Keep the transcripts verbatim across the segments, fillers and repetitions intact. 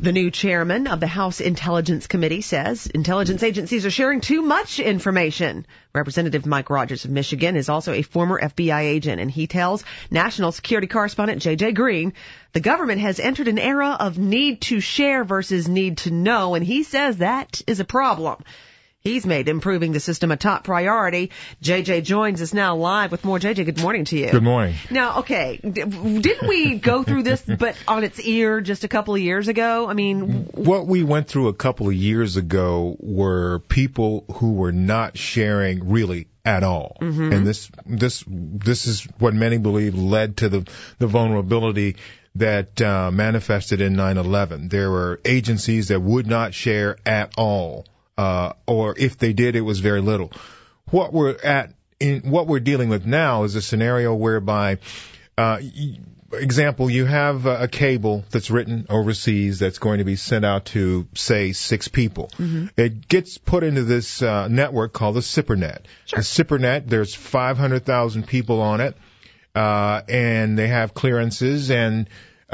The new chairman of the House Intelligence Committee says intelligence agencies are sharing too much information. Representative Mike Rogers of Michigan is also a former F B I agent, and he tells national security correspondent J J Green the government has entered an era of need to share versus need to know, and he says that is a problem. He's made improving the system a top priority. J J joins us now live with more. J J, good morning to you. Good morning. Now, okay, didn't we go through this but on its ear just a couple of years ago? I mean, what we went through a couple of years ago were people who were not sharing really at all. Mm-hmm. And this this this is what many believe led to the the vulnerability that uh, manifested in nine eleven. There were agencies that would not share at all. Uh, or if they did, it was very little. What we're at, in what we're dealing with now is a scenario whereby, uh, y- example, you have a, a cable that's written overseas that's going to be sent out to, say, six people. Mm-hmm. It gets put into this uh, network called the SIPRNet. Sure. The SIPRNet, there's five hundred thousand people on it, uh, and they have clearances, and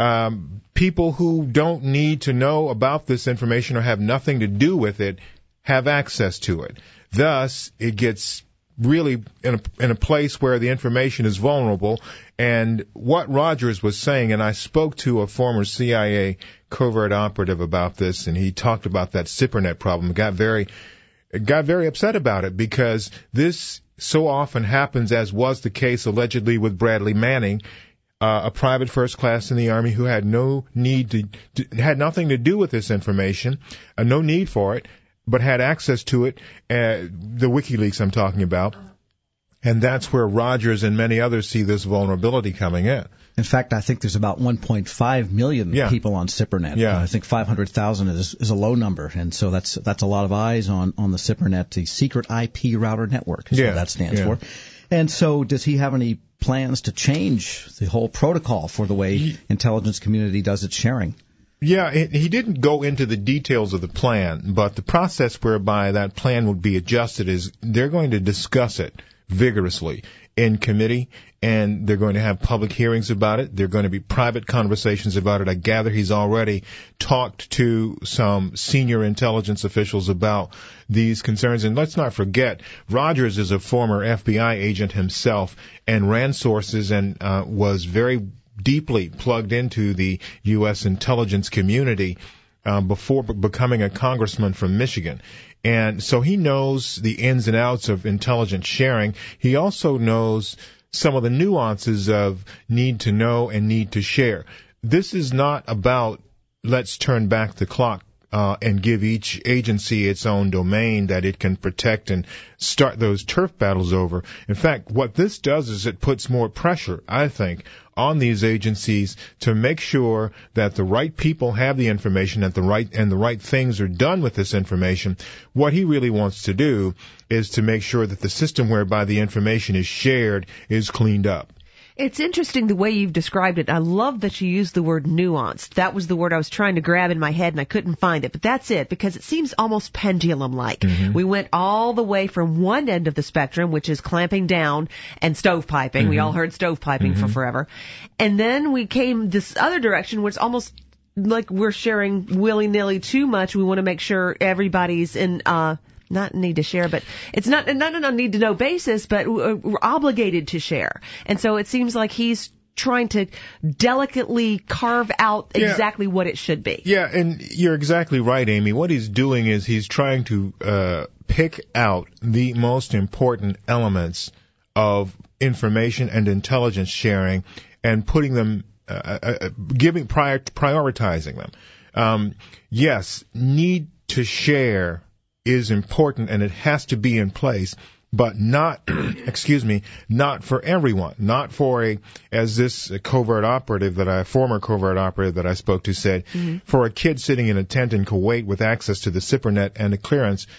um, people who don't need to know about this information or have nothing to do with it have access to it. Thus, it gets really in a, in a place where the information is vulnerable. And what Rogers was saying, and I spoke to a former C I A covert operative about this, and he talked about that SIPRNet problem, got very, got very upset about it because this so often happens, as was the case allegedly with Bradley Manning, uh, a private first class in the Army who had no need to, to had nothing to do with this information, uh, no need for it, but had access to it, uh, the WikiLeaks I'm talking about. And that's where Rogers and many others see this vulnerability coming in. In fact, I think there's about one point five million yeah. people on SIPRNet. Yeah. Uh, I think five hundred thousand is, is a low number, and so that's that's a lot of eyes on, on the SIPRNet, the Secret I P Router Network is yeah. what that stands yeah. for. And so does he have any plans to change the whole protocol for the way he, intelligence community does its sharing? Yeah, he didn't go into the details of the plan, but the process whereby that plan would be adjusted is they're going to discuss it vigorously in committee, and they're going to have public hearings about it. There are going to be private conversations about it. I gather he's already talked to some senior intelligence officials about these concerns. And let's not forget, Rogers is a former F B I agent himself and ran sources and uh, was very deeply plugged into the U S intelligence community uh, before b- becoming a congressman from Michigan. And so he knows the ins and outs of intelligence sharing. He also knows some of the nuances of need to know and need to share. This is not about let's turn back the clock uh, and give each agency its own domain that it can protect and start those turf battles over. In fact, what this does is it puts more pressure, I think, on these agencies to make sure that the right people have the information and the right and the right things are done with this information. What he really wants to do is to make sure that the system whereby the information is shared is cleaned up. It's interesting the way you've described it. I love that you used the word nuanced. That was the word I was trying to grab in my head and I couldn't find it. But that's it, because it seems almost pendulum-like. Mm-hmm. We went all the way from one end of the spectrum, which is clamping down and stovepiping. Mm-hmm. We all heard stovepiping mm-hmm. for forever. And then we came this other direction where it's almost like we're sharing willy-nilly too much. We want to make sure everybody's in, uh, not need to share, but it's not, not on a need to know basis, but we're obligated to share. And so it seems like he's trying to delicately carve out yeah. exactly what it should be. Yeah, and you're exactly right, Amy. What he's doing is he's trying to uh, pick out the most important elements of information and intelligence sharing and putting them, uh, uh, giving prior, prioritizing them. Um, yes, need to share is important and it has to be in place, but not, excuse me, not for everyone, not for a, as this covert operative that I, former covert operative that I spoke to said, mm-hmm. for a kid sitting in a tent in Kuwait with access to the SIPRNet and a clearance,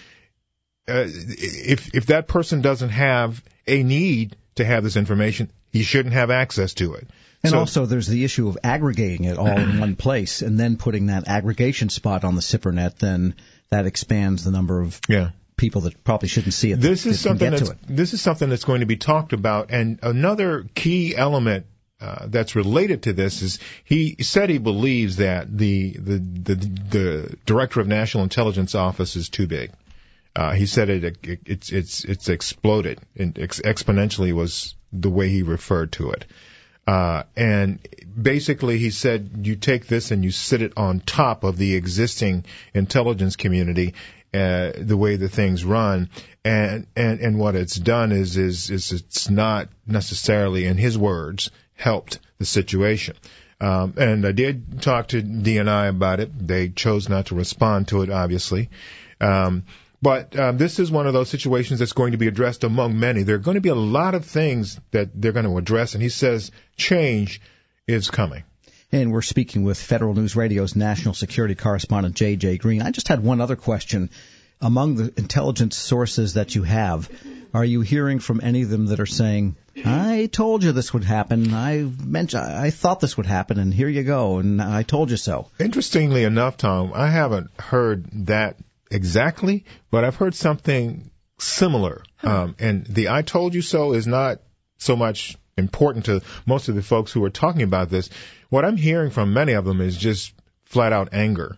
uh, if, if that person doesn't have a need to have this information, he shouldn't have access to it. And so, also there's the issue of aggregating it all in one place and then putting that aggregation spot on the SIPRNet, then that expands the number of yeah. people that probably shouldn't see it. This that, is that something get that's to it. This is something that's going to be talked about. And another key element uh, that's related to this is he said he believes that the the the, the Director of National Intelligence Office is too big. Uh, he said it, it it's it's it's exploded and ex- exponentially was the way he referred to it. Uh, and basically he said you take this and you sit it on top of the existing intelligence community, uh, the way the things run, and, and, and what it's done is, is, is it's not necessarily, in his words, helped the situation. Um, and I did talk to D N I about it. They chose not to respond to it, obviously. Um, But um, this is one of those situations that's going to be addressed among many. There are going to be a lot of things that they're going to address, and he says change is coming. And we're speaking with Federal News Radio's national security correspondent, J J. Green. I just had one other question. Among the intelligence sources that you have, are you hearing from any of them that are saying, I told you this would happen, I mentioned, I thought this would happen, and here you go, and I told you so? Interestingly enough, Tom, I haven't heard that exactly, but I've heard something similar. Huh. Um, and the I told you so is not so much important to most of the folks who are talking about this. What I'm hearing from many of them is just flat out anger.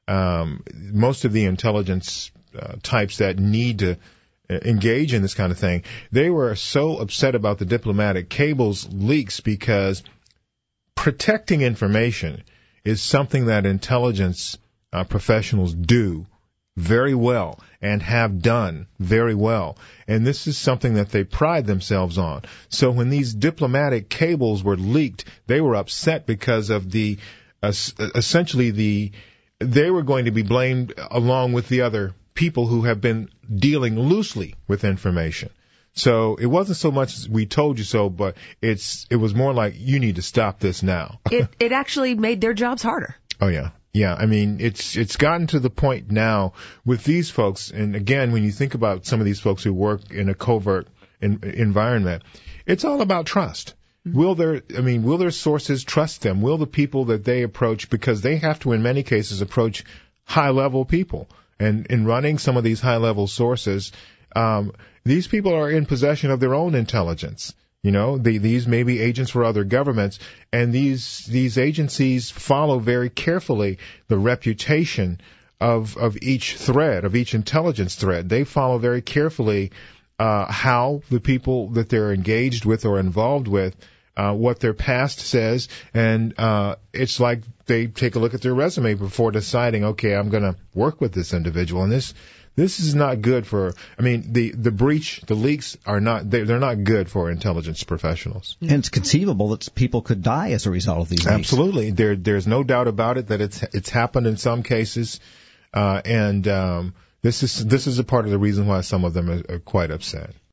Um, most of the intelligence uh, types that need to uh, engage in this kind of thing, they were so upset about the diplomatic cables leaks because protecting information is something that intelligence uh, professionals do very well and have done very well. And this is something that they pride themselves on. So when these diplomatic cables were leaked, they were upset because of the, uh, essentially the, they were going to be blamed along with the other people who have been dealing loosely with information. So it wasn't so much we told you so, but it's, it was more like you need to stop this now. it, it actually made their jobs harder. Oh yeah. Yeah, I mean, it's it's gotten to the point now with these folks, and again, when you think about some of these folks who work in a covert in, environment, it's all about trust. Mm-hmm. Will their, I mean, will their sources trust them? Will the people that they approach, because they have to, in many cases, approach high-level people, and in running some of these high-level sources, um, these people are in possession of their own intelligence. You know, they, these may be agents for other governments, and these these agencies follow very carefully the reputation of of each thread, of each intelligence thread. They follow very carefully uh, how the people that they're engaged with or involved with, uh, what their past says, and uh, it's like they take a look at their resume before deciding, okay, I'm going to work with this individual, and this. This is not good for, I mean, the, the breach, the leaks are not, they're, they're not good for intelligence professionals. And it's conceivable that people could die as a result of these leaks. Absolutely. There, there's no doubt about it that it's, it's happened in some cases. Uh, and, um, this is, this is a part of the reason why some of them are, are quite upset.